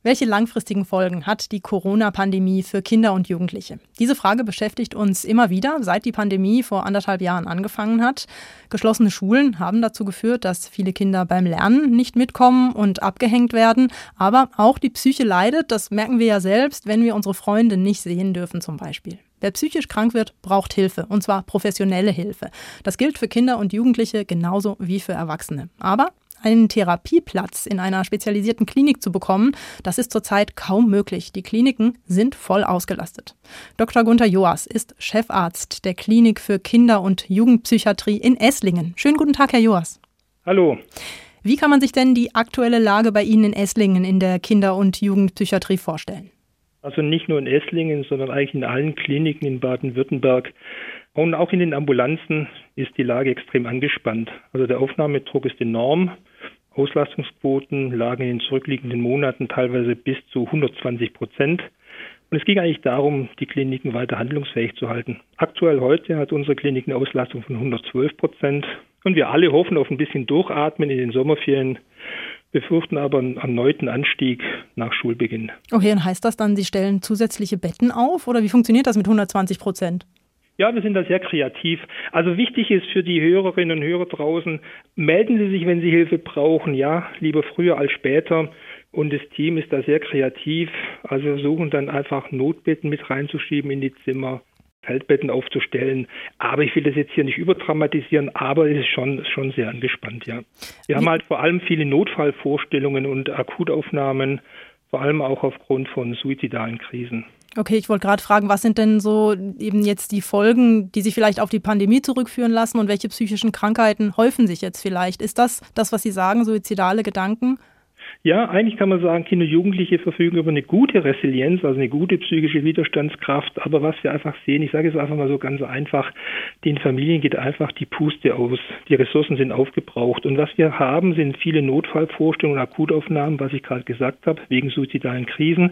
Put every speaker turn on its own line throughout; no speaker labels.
Welche langfristigen Folgen hat die Corona-Pandemie für Kinder und Jugendliche? Diese Frage beschäftigt uns immer wieder, seit die Pandemie vor 1,5 Jahren angefangen hat. Geschlossene Schulen haben dazu geführt, dass viele Kinder beim Lernen nicht mitkommen und abgehängt werden. Aber auch die Psyche leidet, das merken wir ja selbst, wenn wir unsere Freunde nicht sehen dürfen zum Beispiel. Wer psychisch krank wird, braucht Hilfe, und zwar professionelle Hilfe. Das gilt für Kinder und Jugendliche genauso wie für Erwachsene. Aber einen Therapieplatz in einer spezialisierten Klinik zu bekommen, das ist zurzeit kaum möglich. Die Kliniken sind voll ausgelastet. Dr. Gunther Joas ist Chefarzt der Klinik für Kinder- und Jugendpsychiatrie in Esslingen. Schönen guten Tag, Herr Joas.
Hallo.
Wie kann man sich denn die aktuelle Lage bei Ihnen in Esslingen in der Kinder- und Jugendpsychiatrie vorstellen?
Also nicht nur in Esslingen, sondern eigentlich in allen Kliniken in Baden-Württemberg und auch in den Ambulanzen ist die Lage extrem angespannt. Also der Aufnahmedruck ist enorm. Auslastungsquoten lagen in den zurückliegenden Monaten teilweise bis zu 120%. Und es ging eigentlich darum, die Kliniken weiter handlungsfähig zu halten. Aktuell heute hat unsere Klinik eine Auslastung von 112%. Und wir alle hoffen auf ein bisschen Durchatmen in den Sommerferien, befürchten aber einen erneuten Anstieg nach Schulbeginn.
Okay, und heißt das dann, Sie stellen zusätzliche Betten auf oder wie funktioniert das mit 120%?
Ja, wir sind da sehr kreativ. Also wichtig ist für die Hörerinnen und Hörer draußen, melden Sie sich, wenn Sie Hilfe brauchen. Ja, lieber früher als später. Und das Team ist da sehr kreativ. Also versuchen dann einfach Notbetten mit reinzuschieben in die Zimmer, Feldbetten aufzustellen. Aber ich will das jetzt hier nicht überdramatisieren, aber es ist schon sehr angespannt, ja. Wir haben halt vor allem viele Notfallvorstellungen und Akutaufnahmen, vor allem auch aufgrund von suizidalen Krisen.
Okay, ich wollte gerade fragen, was sind denn so eben jetzt die Folgen, die sich vielleicht auf die Pandemie zurückführen lassen und welche psychischen Krankheiten häufen sich jetzt vielleicht? Ist das, was Sie sagen, suizidale Gedanken?
Ja, eigentlich kann man sagen, Kinder und Jugendliche verfügen über eine gute Resilienz, also eine gute psychische Widerstandskraft. Aber was wir einfach sehen, ich sage es einfach mal so ganz einfach, den Familien geht einfach die Puste aus. Die Ressourcen sind aufgebraucht. Und was wir haben, sind viele Notfallvorstellungen und Akutaufnahmen, was ich gerade gesagt habe, wegen suizidalen Krisen.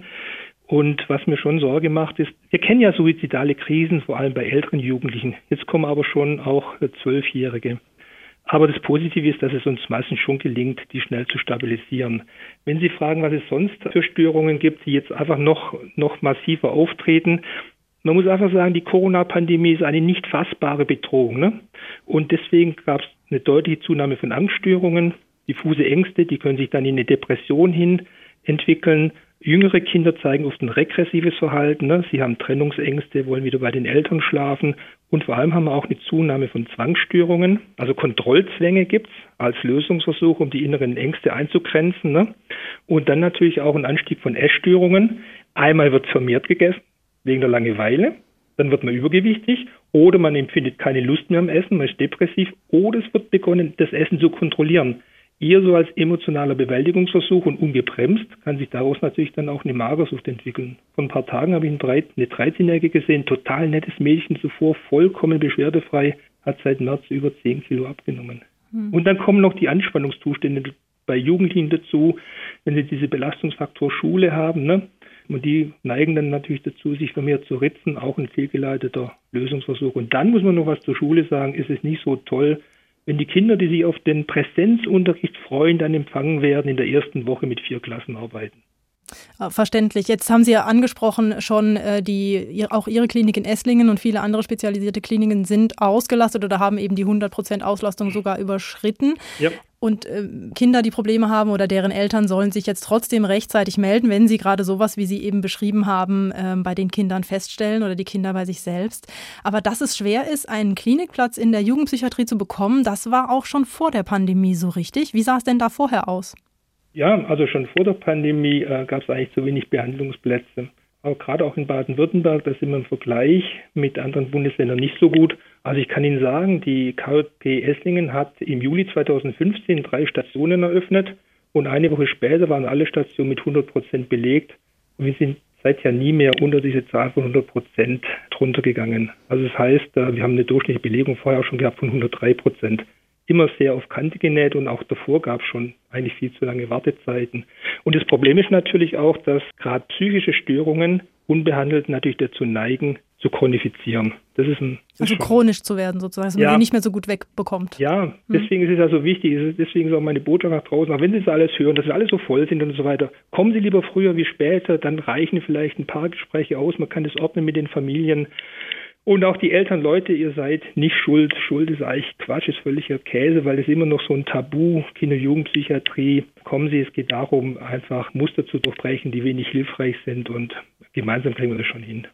Und was mir schon Sorge macht, ist, wir kennen ja suizidale Krisen, vor allem bei älteren Jugendlichen. Jetzt kommen aber schon auch 12-Jährige. Aber das Positive ist, dass es uns meistens schon gelingt, die schnell zu stabilisieren. Wenn Sie fragen, was es sonst für Störungen gibt, die jetzt einfach noch massiver auftreten, man muss einfach sagen, die Corona-Pandemie ist eine nicht fassbare Bedrohung, ne? Und deswegen gab es eine deutliche Zunahme von Angststörungen, diffuse Ängste, die können sich dann in eine Depression hin entwickeln. Jüngere Kinder zeigen oft ein regressives Verhalten. Ne? Sie haben Trennungsängste, wollen wieder bei den Eltern schlafen. Und vor allem haben wir auch eine Zunahme von Zwangsstörungen. Also Kontrollzwänge gibt es als Lösungsversuch, um die inneren Ängste einzugrenzen. Ne? Und dann natürlich auch ein Anstieg von Essstörungen. Einmal wird vermehrt gegessen, wegen der Langeweile. Dann wird man übergewichtig oder man empfindet keine Lust mehr am Essen, man ist depressiv. Oder es wird begonnen, das Essen zu kontrollieren. Eher so als emotionaler Bewältigungsversuch und ungebremst kann sich daraus natürlich dann auch eine Magersucht entwickeln. Vor ein paar Tagen habe ich eine 13-Jährige gesehen, total nettes Mädchen zuvor, vollkommen beschwerdefrei, hat seit März über 10 Kilo abgenommen. Und dann kommen noch die Anspannungszustände bei Jugendlichen dazu, wenn sie diese Belastungsfaktor Schule haben, ne? Und die neigen dann natürlich dazu, sich vermehrt zu ritzen, auch ein fehlgeleiteter Lösungsversuch. Und dann muss man noch was zur Schule sagen, ist es nicht so toll, wenn die Kinder, die sich auf den Präsenzunterricht freuen, dann empfangen werden, in der ersten Woche mit 4 Klassenarbeiten.
Verständlich. Jetzt haben Sie ja angesprochen schon, auch Ihre Klinik in Esslingen und viele andere spezialisierte Kliniken sind ausgelastet oder haben eben die 100% Auslastung sogar überschritten. Ja. Und Kinder, die Probleme haben oder deren Eltern sollen sich jetzt trotzdem rechtzeitig melden, wenn sie gerade sowas, wie Sie eben beschrieben haben, bei den Kindern feststellen oder die Kinder bei sich selbst. Aber dass es schwer ist, einen Klinikplatz in der Jugendpsychiatrie zu bekommen, das war auch schon vor der Pandemie so richtig. Wie sah es denn da vorher aus?
Ja, also schon vor der Pandemie gab es eigentlich zu wenig Behandlungsplätze. Aber gerade auch in Baden-Württemberg, da sind wir im Vergleich mit anderen Bundesländern nicht so gut. Also ich kann Ihnen sagen, die KJP Esslingen hat im Juli 2015 3 Stationen eröffnet und eine Woche später waren alle Stationen mit 100% belegt. Und wir sind seither nie mehr unter diese Zahl von 100% drunter gegangen. Also das heißt, wir haben eine durchschnittliche Belegung vorher auch schon gehabt von 103%. Immer sehr auf Kante genäht und auch davor gab es schon eigentlich viel zu lange Wartezeiten. Und das Problem ist natürlich auch, dass gerade psychische Störungen unbehandelt natürlich dazu neigen, zu chronifizieren. Das ist
chronisch zu werden sozusagen, dass man sie nicht mehr so gut wegbekommt.
Ja, deswegen ist es ja so wichtig, deswegen ist auch meine Botschaft nach draußen, auch wenn Sie das alles hören, dass wir alle so voll sind und so weiter, kommen Sie lieber früher wie später, dann reichen vielleicht ein paar Gespräche aus, man kann das ordnen mit den Familien. Und auch die Eltern, Leute, ihr seid nicht schuld. Schuld ist eigentlich Quatsch, ist völliger Käse, weil es immer noch so ein Tabu, Kinder- und Jugendpsychiatrie. Kommen Sie, es geht darum, einfach Muster zu durchbrechen, die wenig hilfreich sind und gemeinsam kriegen wir das schon hin.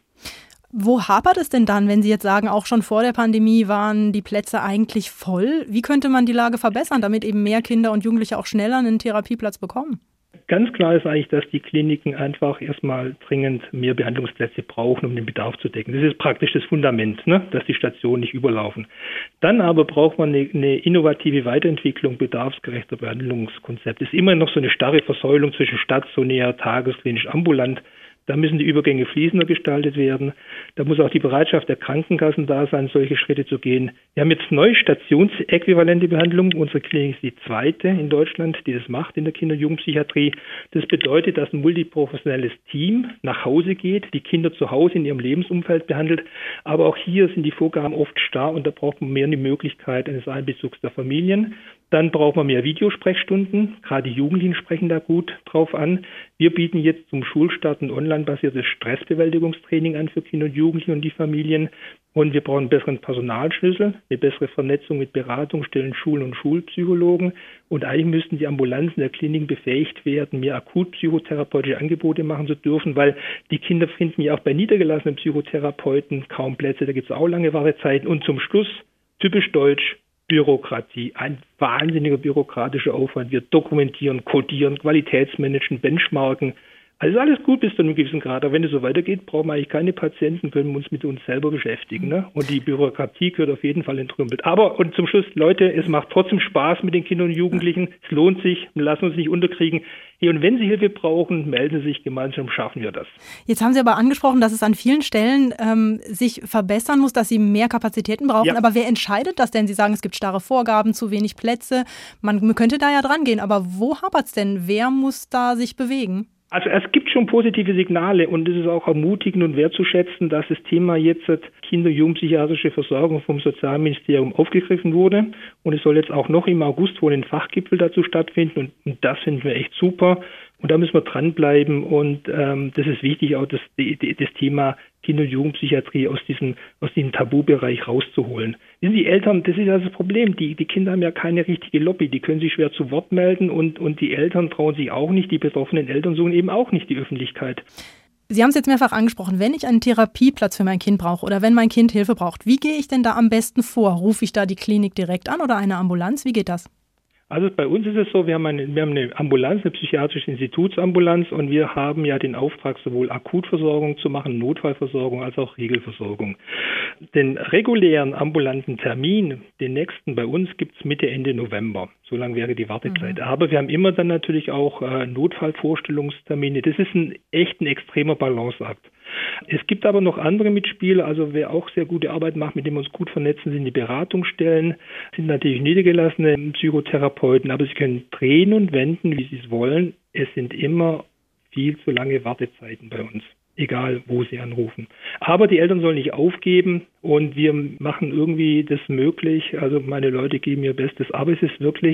Wo hapert es denn dann, wenn Sie jetzt sagen, auch schon vor der Pandemie waren die Plätze eigentlich voll? Wie könnte man die Lage verbessern, damit eben mehr Kinder und Jugendliche auch schneller einen Therapieplatz bekommen?
Ganz klar ist eigentlich, dass die Kliniken einfach erstmal dringend mehr Behandlungsplätze brauchen, um den Bedarf zu decken. Das ist praktisch das Fundament, dass die Stationen nicht überlaufen. Dann aber braucht man eine innovative Weiterentwicklung bedarfsgerechter Behandlungskonzepte. Es ist immer noch so eine starre Versäulung zwischen stationär, tagesklinisch, ambulant. Da müssen die Übergänge fließender gestaltet werden. Da muss auch die Bereitschaft der Krankenkassen da sein, solche Schritte zu gehen. Wir haben jetzt neu stationsäquivalente Behandlung. Unsere Klinik ist die zweite in Deutschland, die das macht in der Kinder- und Jugendpsychiatrie. Das bedeutet, dass ein multiprofessionelles Team nach Hause geht, die Kinder zu Hause in ihrem Lebensumfeld behandelt. Aber auch hier sind die Vorgaben oft starr und da braucht man mehr die Möglichkeit eines Einbezugs der Familien. Dann braucht man mehr Videosprechstunden. Gerade die Jugendlichen sprechen da gut drauf an. Wir bieten jetzt zum Schulstart ein online-basiertes Stressbewältigungstraining an für Kinder und Jugendliche und die Familien. Und wir brauchen einen besseren Personalschlüssel, eine bessere Vernetzung mit Beratungsstellen, Schulen und Schulpsychologen. Und eigentlich müssten die Ambulanzen der Kliniken befähigt werden, mehr akutpsychotherapeutische Angebote machen zu dürfen, weil die Kinder finden ja auch bei niedergelassenen Psychotherapeuten kaum Plätze. Da gibt es auch lange Wartezeiten. Und zum Schluss, typisch deutsch, Bürokratie, ein wahnsinniger bürokratischer Aufwand. Wir dokumentieren, codieren, Qualitätsmanagen, benchmarken. Also alles gut bis zu einem gewissen Grad. Aber wenn es so weitergeht, brauchen wir eigentlich keine Patienten, können wir uns mit uns selber beschäftigen. Und die Bürokratie gehört auf jeden Fall entrümpelt. Aber, und zum Schluss, Leute, es macht trotzdem Spaß mit den Kindern und Jugendlichen. Es lohnt sich, wir lassen uns nicht unterkriegen. Und wenn Sie Hilfe brauchen, melden Sie sich, gemeinsam schaffen wir das.
Jetzt haben Sie aber angesprochen, dass es an vielen Stellen sich verbessern muss, dass Sie mehr Kapazitäten brauchen. Ja. Aber wer entscheidet das denn? Sie sagen, es gibt starre Vorgaben, zu wenig Plätze. Man könnte da ja dran gehen. Aber wo hapert es denn? Wer muss da sich bewegen?
Also es gibt schon positive Signale und es ist auch ermutigend und wertzuschätzen, dass das Thema jetzt Kinder- und Jugendpsychiatrische Versorgung vom Sozialministerium aufgegriffen wurde. Und es soll jetzt auch noch im August wohl ein Fachgipfel dazu stattfinden und das finden wir echt super. Und da müssen wir dranbleiben und das ist wichtig, auch das Thema Kinder- und Jugendpsychiatrie aus diesem Tabubereich rauszuholen. Wissen Sie, Eltern, das ist ja das Problem, die Kinder haben ja keine richtige Lobby, die können sich schwer zu Wort melden und die Eltern trauen sich auch nicht, die betroffenen Eltern suchen eben auch nicht die Öffentlichkeit.
Sie haben es jetzt mehrfach angesprochen, wenn ich einen Therapieplatz für mein Kind brauche oder wenn mein Kind Hilfe braucht, wie gehe ich denn da am besten vor? Rufe ich da die Klinik direkt an oder eine Ambulanz? Wie geht das?
Also bei uns ist es so, wir haben eine Ambulanz, eine psychiatrische Institutsambulanz und wir haben ja den Auftrag, sowohl Akutversorgung zu machen, Notfallversorgung als auch Regelversorgung. Den regulären ambulanten Termin, den nächsten bei uns, gibt es Mitte, Ende November. So lang wäre die Wartezeit. Aber wir haben immer dann natürlich auch Notfallvorstellungstermine. Das ist echt ein extremer Balanceakt. Es gibt aber noch andere Mitspieler, also wer auch sehr gute Arbeit macht, mit dem wir uns gut vernetzen, sind die Beratungsstellen, sind natürlich niedergelassene Psychotherapeuten, aber sie können drehen und wenden, wie sie es wollen. Es sind immer viel zu lange Wartezeiten bei uns, egal wo sie anrufen. Aber die Eltern sollen nicht aufgeben und wir machen irgendwie das möglich. Also meine Leute geben ihr Bestes, aber es ist wirklich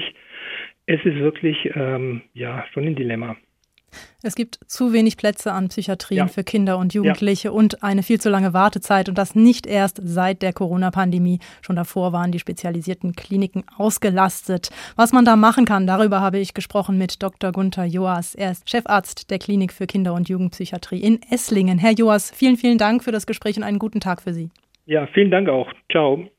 schon ein Dilemma.
Es gibt zu wenig Plätze an Psychiatrien für Kinder und Jugendliche und eine viel zu lange Wartezeit und das nicht erst seit der Corona-Pandemie. Schon davor waren die spezialisierten Kliniken ausgelastet. Was man da machen kann, darüber habe ich gesprochen mit Dr. Gunther Joas. Er ist Chefarzt der Klinik für Kinder- und Jugendpsychiatrie in Esslingen. Herr Joas, vielen, vielen Dank für das Gespräch und einen guten Tag für Sie.
Ja, vielen Dank auch. Ciao.